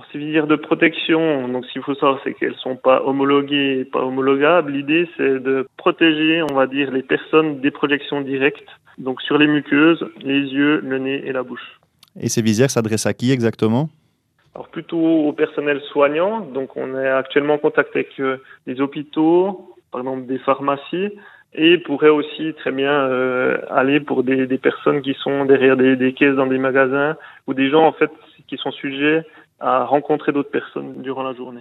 Ces visières de protection, donc ce qu'il faut savoir, c'est qu'elles sont pas homologuées et pas homologables. L'idée, c'est de protéger, on va dire, les personnes des projections directes, donc sur les muqueuses, les yeux, le nez et la bouche. Et ces visières s'adressent à qui exactement? Alors plutôt au personnel soignant, donc on est actuellement en contact avec des hôpitaux, par exemple des pharmacies, et pourrait aussi très bien aller pour des personnes qui sont derrière des caisses dans des magasins, ou des gens en fait qui sont sujets à rencontrer d'autres personnes durant la journée.